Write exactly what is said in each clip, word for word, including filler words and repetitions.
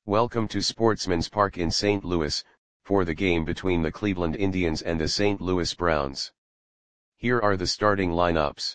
Welcome to Sportsman's Park in Saint Louis, for the game between the Cleveland Indians and the Saint Louis Browns. Here are the starting lineups.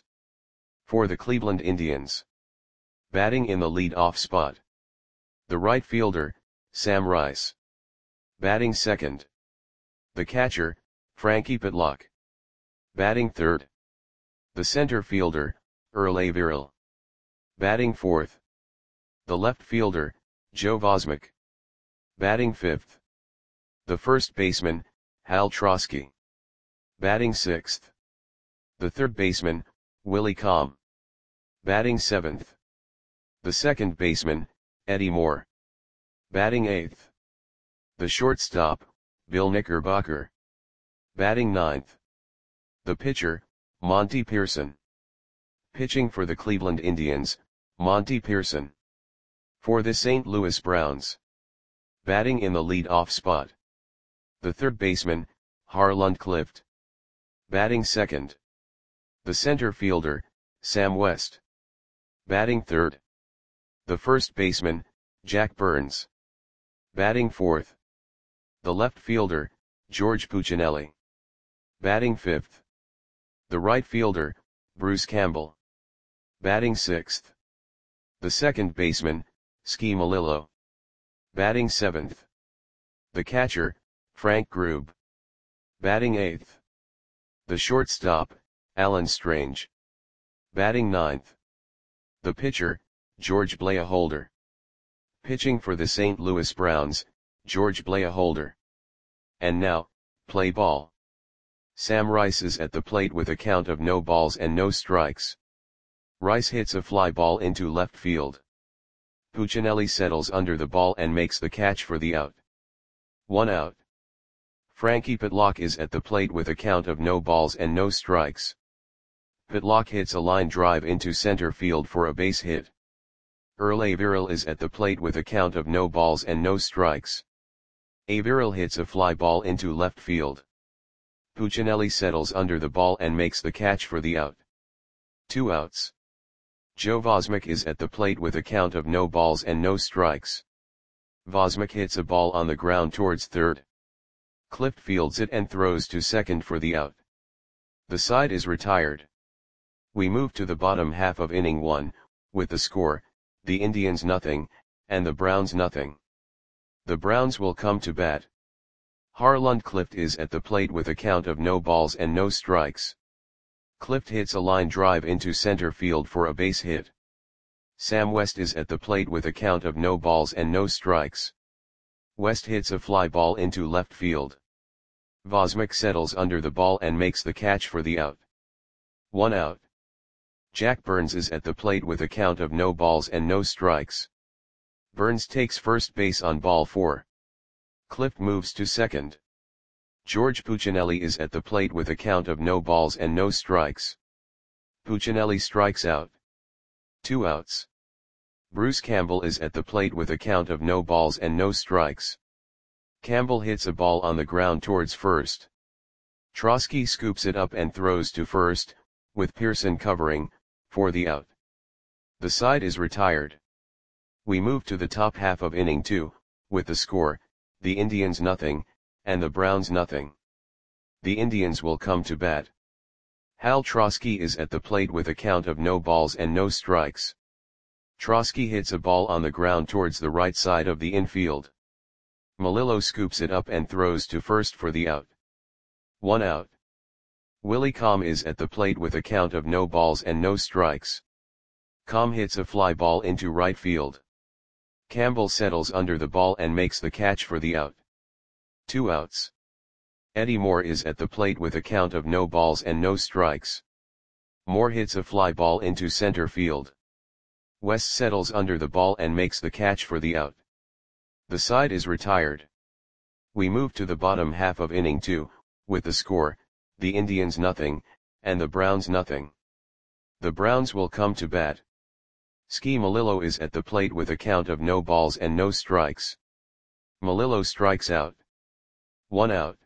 For the Cleveland Indians. Batting in the lead-off spot. The right fielder, Sam Rice. Batting second. The catcher, Frankie Pitlock. Batting third. The center fielder, Earl Averill. Batting fourth. The left fielder, Joe Vosmek. Batting fifth. The first baseman, Hal Trosky. Batting sixth. The third baseman, Willie Comm. Batting seventh. The second baseman, Eddie Moore. Batting eighth. The shortstop, Bill Knickerbocker. Batting ninth. The pitcher, Monty Pearson. Pitching for the Cleveland Indians, Monty Pearson. For the Saint Louis Browns. Batting in the lead-off spot. The third baseman, Harland Clift. Batting second. The center fielder, Sam West. Batting third. The first baseman, Jack Burns. Batting fourth. The left fielder, George Puccinelli. Batting fifth. The right fielder, Bruce Campbell. Batting sixth. The second baseman, Ski Malillo. Batting seventh. The catcher, Frank Grube. Batting eighth. The shortstop, Alan Strange. Batting ninth. The pitcher, George Blaholder. Pitching for the Saint Louis Browns, George Blaholder. And now, play ball. Sam Rice is at the plate with a count of no balls and no strikes. Rice hits a fly ball into left field. Puccinelli settles under the ball and makes the catch for the out. One out. Frankie Pitlock is at the plate with a count of no balls and no strikes. Pitlock hits a line drive into center field for a base hit. Earl Averill is at the plate with a count of no balls and no strikes. Averill hits a fly ball into left field. Puccinelli settles under the ball and makes the catch for the out. Two outs. Joe Vosmek is at the plate with a count of no balls and no strikes. Vosmek hits a ball on the ground towards third. Clift fields it and throws to second for the out. The side is retired. We move to the bottom half of inning one, with the score, the Indians nothing, and the Browns nothing. The Browns will come to bat. Harland Clift is at the plate with a count of no balls and no strikes. Clift hits a line drive into center field for a base hit. Sam West is at the plate with a count of no balls and no strikes. West hits a fly ball into left field. Vosmek settles under the ball and makes the catch for the out. One out. Jack Burns is at the plate with a count of no balls and no strikes. Burns takes first base on ball four. Clift moves to second. George Puccinelli is at the plate with a count of no balls and no strikes. Puccinelli strikes out. Two outs. Bruce Campbell is at the plate with a count of no balls and no strikes. Campbell hits a ball on the ground towards first. Trosky scoops it up and throws to first, with Pearson covering, for the out. The side is retired. We move to the top half of inning two, with the score, the Indians nothing, and the Browns nothing. The Indians will come to bat. Hal Trosky is at the plate with a count of no balls and no strikes. Trosky hits a ball on the ground towards the right side of the infield. Malillo scoops it up and throws to first for the out. One out. Willie Comm is at the plate with a count of no balls and no strikes. Comm hits a fly ball into right field. Campbell settles under the ball and makes the catch for the out. Two outs. Eddie Moore is at the plate with a count of no balls and no strikes. Moore hits a fly ball into center field. West settles under the ball and makes the catch for the out. The side is retired. We move to the bottom half of inning two, with the score, the Indians nothing, and the Browns nothing. The Browns will come to bat. Ski Malillo is at the plate with a count of no balls and no strikes. Malillo strikes out. One out.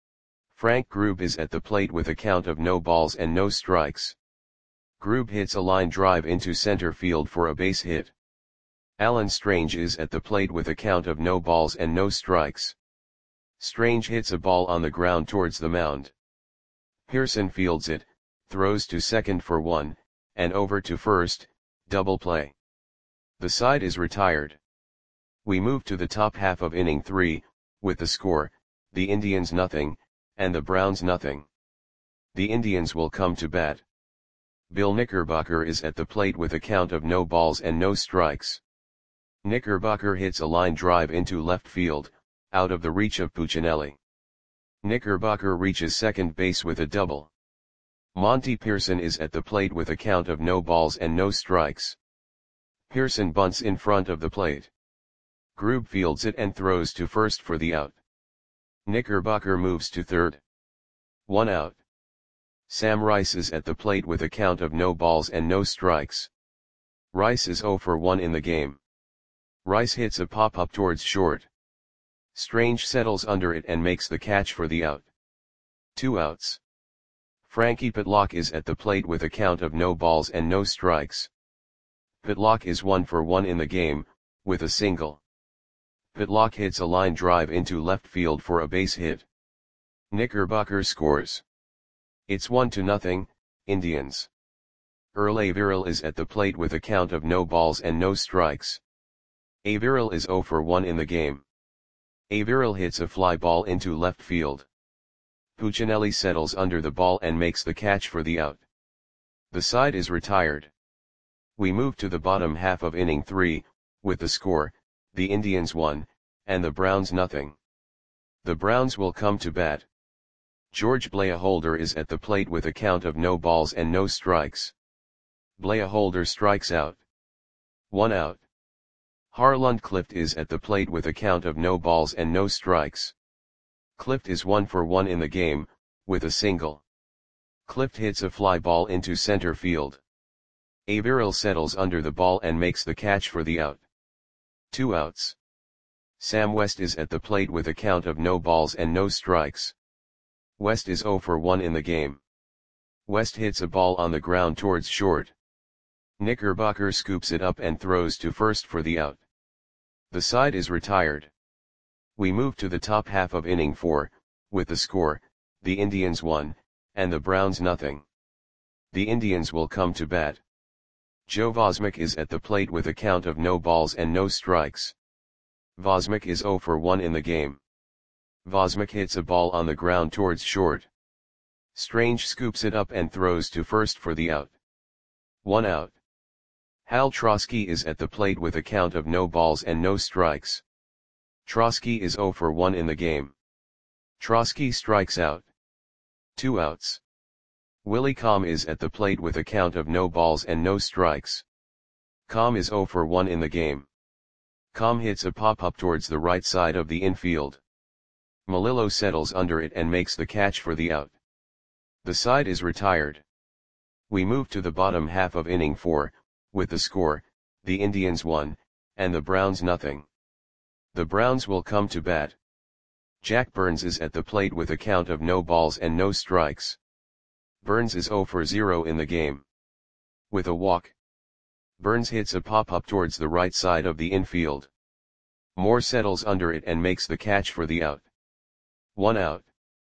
Frank Grube is at the plate with a count of no balls and no strikes. Grube hits a line drive into center field for a base hit. Alan Strange is at the plate with a count of no balls and no strikes. Strange hits a ball on the ground towards the mound. Pearson fields it, throws to second for one, and over to first, double play. The side is retired. We move to the top half of inning three, with the score, the Indians nothing, and the Browns nothing. The Indians will come to bat. Bill Knickerbocker is at the plate with a count of no balls and no strikes. Knickerbocker hits a line drive into left field, out of the reach of Puccinelli. Knickerbocker reaches second base with a double. Monty Pearson is at the plate with a count of no balls and no strikes. Pearson bunts in front of the plate. Grube fields it and throws to first for the out. Knickerbocker moves to third. One out. Sam Rice is at the plate with a count of no balls and no strikes. Rice is oh for one in the game. Rice hits a pop-up towards short. Strange settles under it and makes the catch for the out. Two outs. Frankie Pitlock is at the plate with a count of no balls and no strikes. Pitlock is one for one in the game, with a single. Pitlock hits a line drive into left field for a base hit. Knickerbocker scores. It's one to nothing, Indians. Earl Averill is at the plate with a count of no balls and no strikes. Averill is oh for one in the game. Averill hits a fly ball into left field. Puccinelli settles under the ball and makes the catch for the out. The side is retired. We move to the bottom half of inning three, with the score, the Indians one, and the Browns nothing. The Browns will come to bat. George Blahaholder is at the plate with a count of no balls and no strikes. Blahaholder strikes out. One out. Harlund Clift is at the plate with a count of no balls and no strikes. Clift is one for one in the game, with a single. Clift hits a fly ball into center field. Averill settles under the ball and makes the catch for the out. Two outs. Sam West is at the plate with a count of no balls and no strikes. West is oh for one in the game. West hits a ball on the ground towards short. Knickerbocker scoops it up and throws to first for the out. The side is retired. We move to the top half of inning four, with the score, the Indians one, and the Browns nothing. The Indians will come to bat. Joe Vosmick is at the plate with a count of no balls and no strikes. Vosmick is oh for one in the game. Vosmick hits a ball on the ground towards short. Strange scoops it up and throws to first for the out. One out. Hal Trosky is at the plate with a count of no balls and no strikes. Trosky is oh for one in the game. Trosky strikes out. Two outs. Willie Comm is at the plate with a count of no balls and no strikes. Comm is oh for one in the game. Comm hits a pop-up towards the right side of the infield. Melillo settles under it and makes the catch for the out. The side is retired. We move to the bottom half of inning four, with the score, the Indians one, and the Browns nothing. The Browns will come to bat. Jack Burns is at the plate with a count of no balls and no strikes. Burns is oh for zero in the game. With a walk. Burns hits a pop-up towards the right side of the infield. Moore settles under it and makes the catch for the out. One out.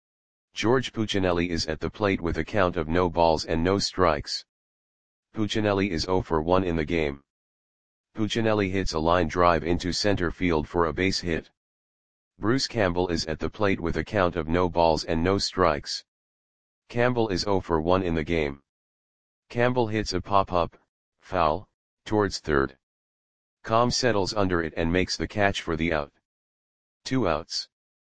George Puccinelli is at the plate with a count of no balls and no strikes. Puccinelli is oh for one in the game. Puccinelli hits a line drive into center field for a base hit. Bruce Campbell is at the plate with a count of no balls and no strikes. Campbell is oh for one in the game. Campbell hits a pop-up, foul, towards third. Comm settles under it and makes the catch for the out. Two outs.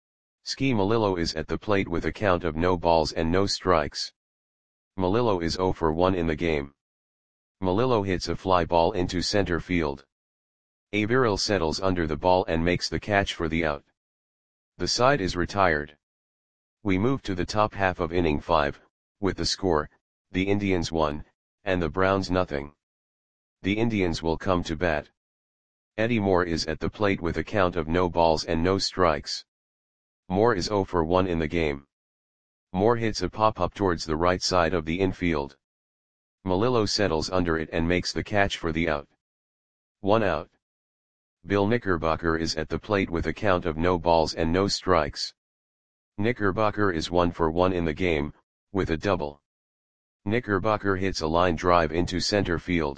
Ski Melillo is at the plate with a count of no balls and no strikes. Melillo is oh for one in the game. Melillo hits a fly ball into center field. Averill settles under the ball and makes the catch for the out. The side is retired. We move to the top half of inning five, with the score, the Indians one, and the Browns nothing. The Indians will come to bat. Eddie Moore is at the plate with a count of no balls and no strikes. Moore is oh for one in the game. Moore hits a pop-up towards the right side of the infield. Melillo settles under it and makes the catch for the out. One out. Bill Knickerbocker is at the plate with a count of no balls and no strikes. Knickerbocker is one for one in the game, with a double. Knickerbocker hits a line drive into center field.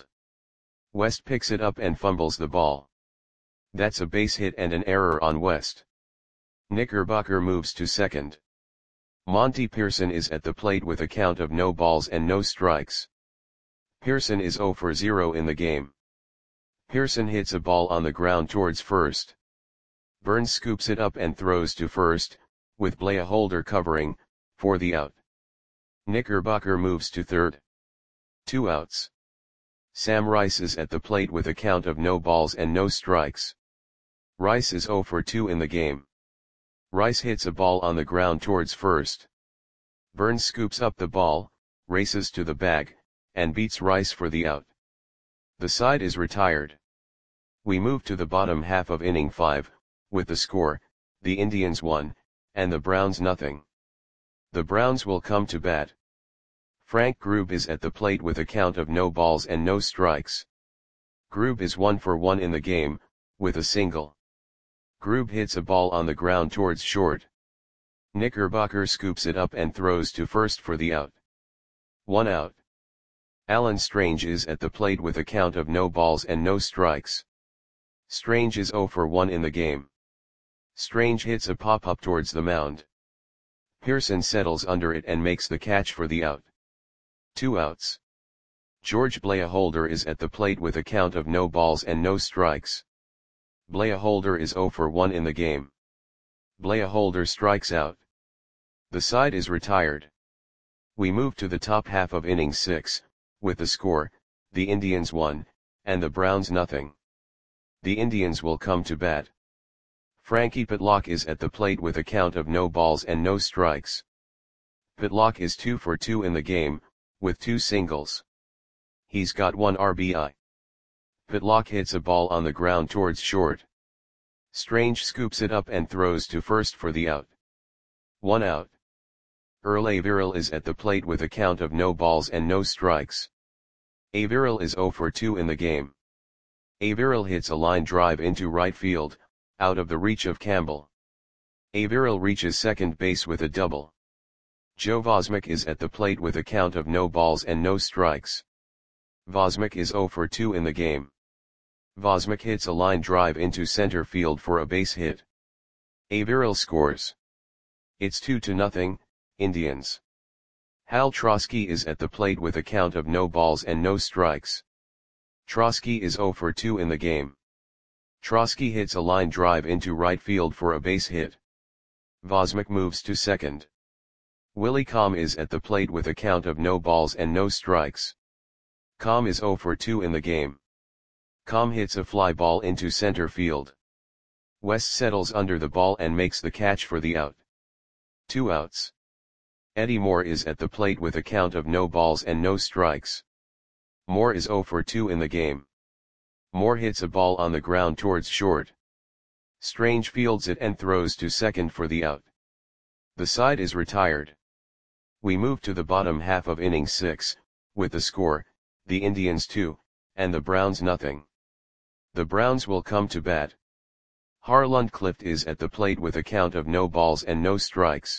West picks it up and fumbles the ball. That's a base hit and an error on West. Knickerbocker moves to second. Monty Pearson is at the plate with a count of no balls and no strikes. Pearson is zero for zero in the game. Pearson hits a ball on the ground towards first. Burns scoops it up and throws to first, with Blair Holder covering, for the out. Knickerbocker moves to third. Two outs. Sam Rice is at the plate with a count of no balls and no strikes. Rice is zero for two in the game. Rice hits a ball on the ground towards first. Burns scoops up the ball, races to the bag, and beats Rice for the out. The side is retired. We move to the bottom half of inning five, with the score, the Indians one, and the Browns nothing. The Browns will come to bat. Frank Grube is at the plate with a count of no balls and no strikes. Grube is one for one in the game, with a single. Grube hits a ball on the ground towards short. Knickerbocker scoops it up and throws to first for the out. One out. Alan Strange is at the plate with a count of no balls and no strikes. Strange is zero for one in the game. Strange hits a pop-up towards the mound. Pearson settles under it and makes the catch for the out. Two outs. George Blair Holder is at the plate with a count of no balls and no strikes. Blair Holder is zero for one in the game. Blair Holder strikes out. The side is retired. We move to the top half of inning six, with the score, the Indians one, and the Browns nothing. The Indians will come to bat. Frankie Pitlock is at the plate with a count of no balls and no strikes. Pitlock is two for two in the game, with two singles. He's got one R B I. Pitlock hits a ball on the ground towards short. Strange scoops it up and throws to first for the out. One out. Earl Averill is at the plate with a count of no balls and no strikes. Averill is zero for two in the game. Averill hits a line drive into right field, out of the reach of Campbell. Averill reaches second base with a double. Joe Vosmick is at the plate with a count of no balls and no strikes. Vosmick is zero for two in the game. Vosmick hits a line drive into center field for a base hit. Averill scores. It's two to nothing, Indians. Hal Trosky is at the plate with a count of no balls and no strikes. Trosky is zero for two in the game. Trosky hits a line drive into right field for a base hit. Vosmick moves to second. Willie Comm is at the plate with a count of no balls and no strikes. Comm is zero for two in the game. Comm hits a fly ball into center field. West settles under the ball and makes the catch for the out. Two outs. Eddie Moore is at the plate with a count of no balls and no strikes. Moore is zero for two in the game. Moore hits a ball on the ground towards short. Strange fields it and throws to second for the out. The side is retired. We move to the bottom half of inning six, with the score, the Indians two, and the Browns nothing. The Browns will come to bat. Harland Clift is at the plate with a count of no balls and no strikes.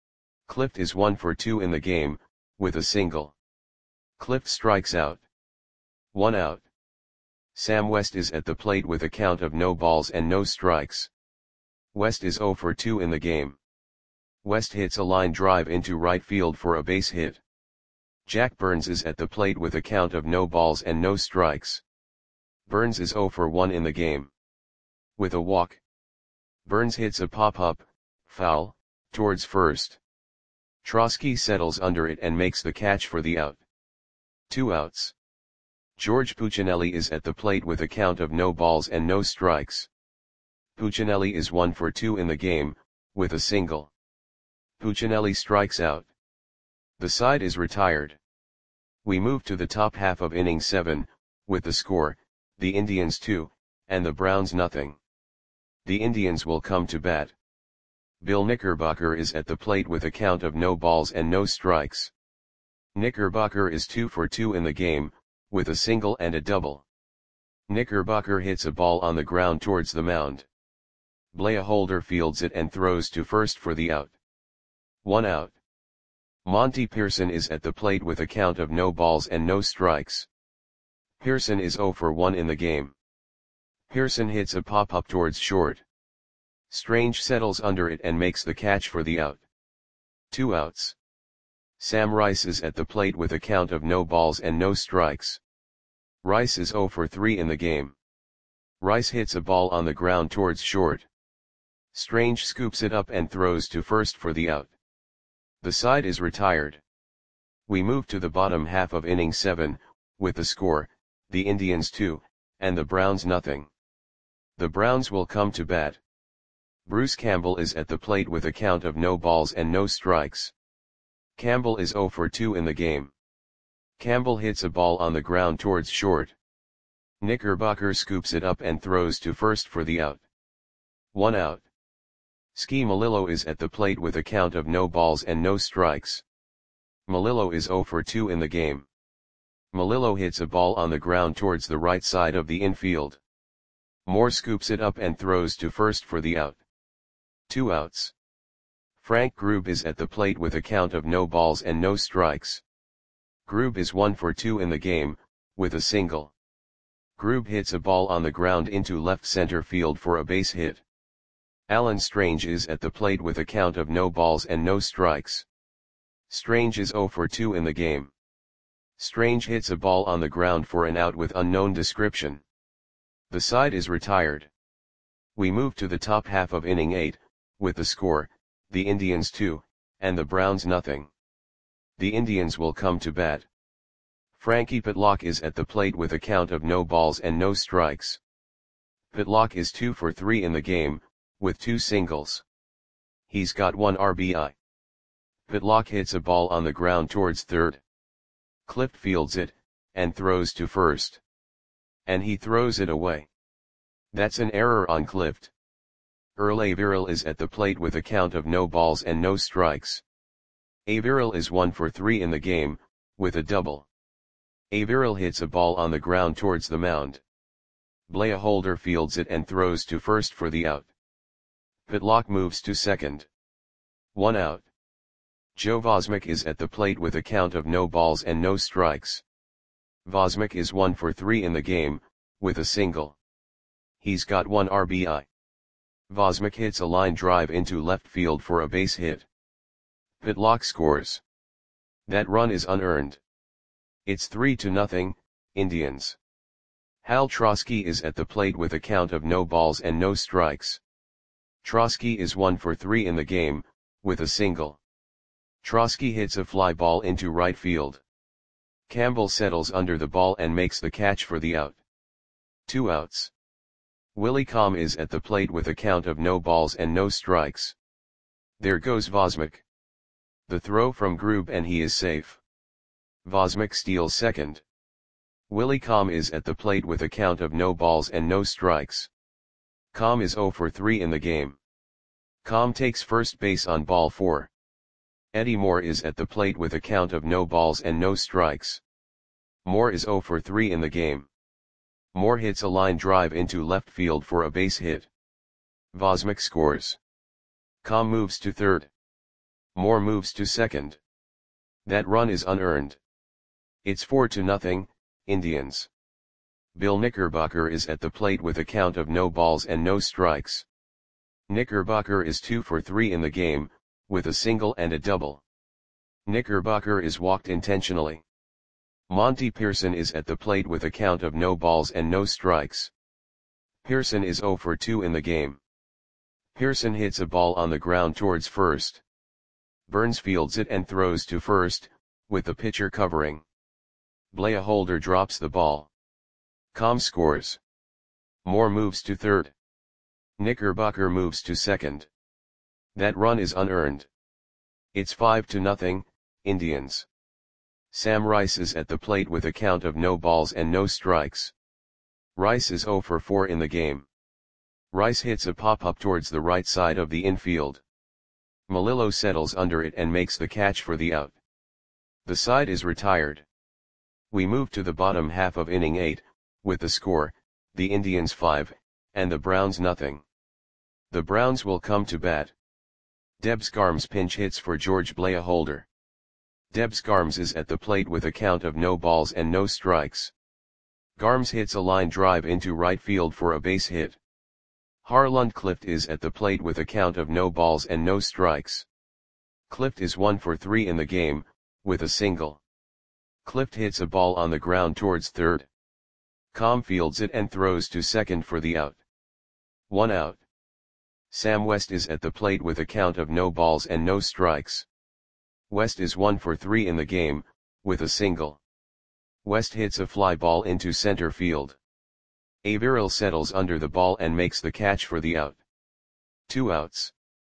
Clift is one for two in the game, with a single. Clift strikes out. One out. Sam West is at the plate with a count of no balls and no strikes. West is zero for two in the game. West hits a line drive into right field for a base hit. Jack Burns is at the plate with a count of no balls and no strikes. Burns is zero for one in the game. With a walk. Burns hits a pop-up, foul, towards first. Trosky settles under it and makes the catch for the out. Two outs. George Puccinelli is at the plate with a count of no balls and no strikes. Puccinelli is one for two in the game, with a single. Puccinelli strikes out. The side is retired. We move to the top half of inning seven, with the score, the Indians two, and the Browns nothing. The Indians will come to bat. Bill Knickerbocker is at the plate with a count of no balls and no strikes. Knickerbocker is two for two in the game, with a single and a double. Knickerbocker hits a ball on the ground towards the mound. Blair Holder fields it and throws to first for the out. One out. Monty Pearson is at the plate with a count of no balls and no strikes. Pearson is oh for one in the game. Pearson hits a pop-up towards short. Strange settles under it and makes the catch for the out. Two outs. Sam Rice is at the plate with a count of no balls and no strikes. Rice is oh for three in the game. Rice hits a ball on the ground towards short. Strange scoops it up and throws to first for the out. The side is retired. We move to the bottom half of inning seven, with the score, the Indians two, and the Browns nothing. The Browns will come to bat. Bruce Campbell is at the plate with a count of no balls and no strikes. Campbell is oh for two in the game. Campbell hits a ball on the ground towards short. Knickerbocker scoops it up and throws to first for the out. One out. Ski Melillo is at the plate with a count of no balls and no strikes. Melillo is oh for two in the game. Melillo hits a ball on the ground towards the right side of the infield. Moore scoops it up and throws to first for the out. Two outs. Frank Grube is at the plate with a count of no balls and no strikes. Grube is one for two in the game, with a single. Grube hits a ball on the ground into left center field for a base hit. Alan Strange is at the plate with a count of no balls and no strikes. Strange is oh for two in the game. Strange hits a ball on the ground for an out with unknown description. The side is retired. We move to the top half of inning eight, with the score, the Indians two, and the Browns nothing. The Indians will come to bat. Frankie Pitlock is at the plate with a count of no balls and no strikes. Pitlock is two for three in the game, with two singles. He's got one R B I. Pitlock hits a ball on the ground towards third. Clift fields it, and throws to first. And he throws it away. That's an error on Clift. Earl Averill is at the plate with a count of no balls and no strikes. Averill is one for three in the game, with a double. Averill hits a ball on the ground towards the mound. Blair Holder fields it and throws to first for the out. Pitlock moves to second. One out. Joe Vosmick is at the plate with a count of no balls and no strikes. Vosmick is one for three in the game, with a single. He's got one R B I. Vosmick hits a line drive into left field for a base hit. Pitlock scores. That run is unearned. It's three to nothing, Indians. Hal Trosky is at the plate with a count of no balls and no strikes. Trosky is one for three in the game, with a single. Trosky hits a fly ball into right field. Campbell settles under the ball and makes the catch for the out. Two outs. Willie Comm is at the plate with a count of no balls and no strikes. There goes Vosmick. The throw from Grube and he is safe. Vosmick steals second. Willie Comm is at the plate with a count of no balls and no strikes. Comm is oh for three in the game. Comm takes first base on ball four. Eddie Moore is at the plate with a count of no balls and no strikes. Moore is oh for three in the game. Moore hits a line drive into left field for a base hit. Vosmick scores. Comm moves to third. Moore moves to second. That run is unearned. It's four to nothing, Indians. Bill Knickerbocker is at the plate with a count of no balls and no strikes. Knickerbocker is two for three in the game, with a single and a double. Knickerbocker is walked intentionally. Monty Pearson is at the plate with a count of no balls and no strikes. Pearson is oh for two in the game. Pearson hits a ball on the ground towards first. Burns fields it and throws to first, with the pitcher covering. Blair Holder drops the ball. Comm scores. Moore moves to third. Knickerbocker moves to second. That run is unearned. It's five to nothing, Indians. Sam Rice is at the plate with a count of no balls and no strikes. Rice is oh for four in the game. Rice hits a pop-up towards the right side of the infield. Melillo settles under it and makes the catch for the out. The side is retired. We move to the bottom half of inning eight, with the score, the Indians five, and the Browns nothing. The Browns will come to bat. Debs Garms pinch hits for George Blaya Holder. Debs Garms is at the plate with a count of no balls and no strikes. Garms hits a line drive into right field for a base hit. Harlund Clift is at the plate with a count of no balls and no strikes. Clift is one for three in the game, with a single. Clift hits a ball on the ground towards third. Com fields it and throws to second for the out. One out. Sam West is at the plate with a count of no balls and no strikes. West is one for three in the game, with a single. West hits a fly ball into center field. Averill settles under the ball and makes the catch for the out. Two outs.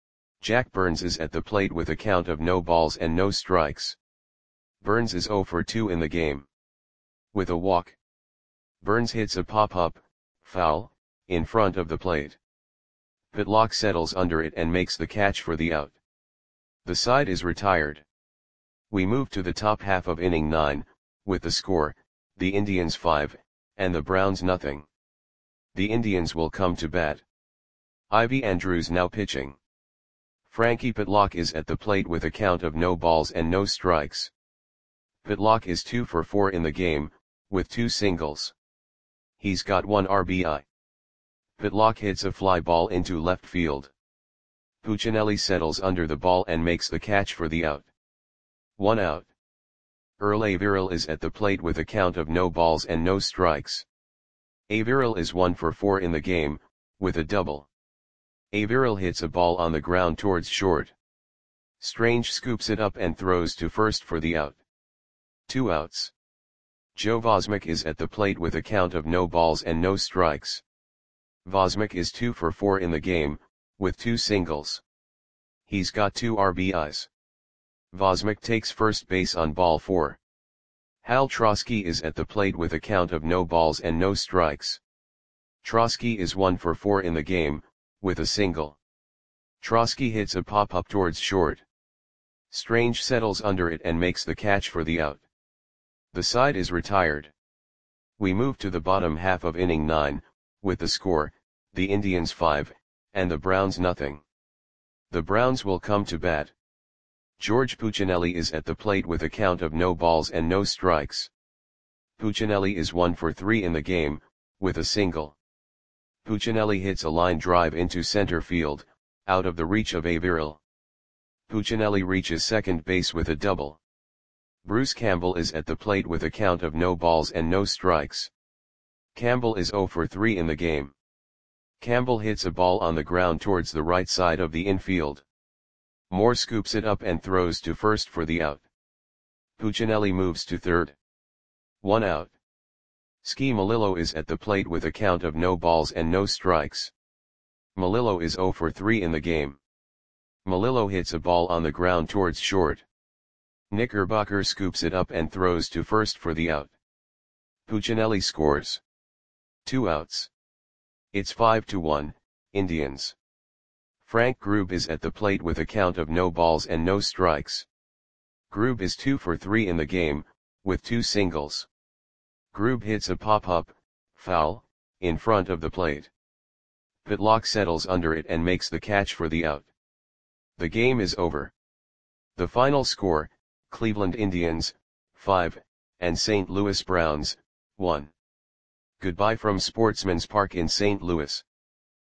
Jack Burns is at the plate with a count of no balls and no strikes. Burns is zero for two in the game. With a walk. Burns hits a pop-up, foul, in front of the plate. Pitlock settles under it and makes the catch for the out. The side is retired. We move to the top half of inning nine, with the score, the Indians five, and the Browns nothing. The Indians will come to bat. Ivy Andrews now pitching. Frankie Pitlock is at the plate with a count of no balls and no strikes. Pitlock is two for four in the game, with two singles. He's got one R B I. Pitlock hits a fly ball into left field. Puccinelli settles under the ball and makes the catch for the out. One out. Earl Averill is at the plate with a count of no balls and no strikes. Averill is one for four in the game, with a double. Averill hits a ball on the ground towards short. Strange scoops it up and throws to first for the out. Two outs. Joe Vosmick is at the plate with a count of no balls and no strikes. Vosmick is two for four in the game, with two singles. He's got two R B Is. Vosmick takes first base on ball four. Hal Trosky is at the plate with a count of no balls and no strikes. Trosky is one for four in the game, with a single. Trosky hits a pop-up towards short. Strange settles under it and makes the catch for the out. The side is retired. We move to the bottom half of inning nine, with the score, the Indians five, and the Browns nothing. The Browns will come to bat. George Puccinelli is at the plate with a count of no balls and no strikes. Puccinelli is one for three in the game, with a single. Puccinelli hits a line drive into center field, out of the reach of Averill. Puccinelli reaches second base with a double. Bruce Campbell is at the plate with a count of no balls and no strikes. Campbell is zero for three in the game. Campbell hits a ball on the ground towards the right side of the infield. Moore scoops it up and throws to first for the out. Puccinelli moves to third. One out. Ski Melillo is at the plate with a count of no balls and no strikes. Melillo is zero for three in the game. Melillo hits a ball on the ground towards short. Knickerbocker scoops it up and throws to first for the out. Puccinelli scores. Two outs. It's five to one, Indians. Frank Grube is at the plate with a count of no balls and no strikes. Grube is two for three in the game, with two singles. Grube hits a pop-up, foul, in front of the plate. Pitlock settles under it and makes the catch for the out. The game is over. The final score, Cleveland Indians, five, and Saint Louis Browns, one. Goodbye from Sportsman's Park in Saint Louis.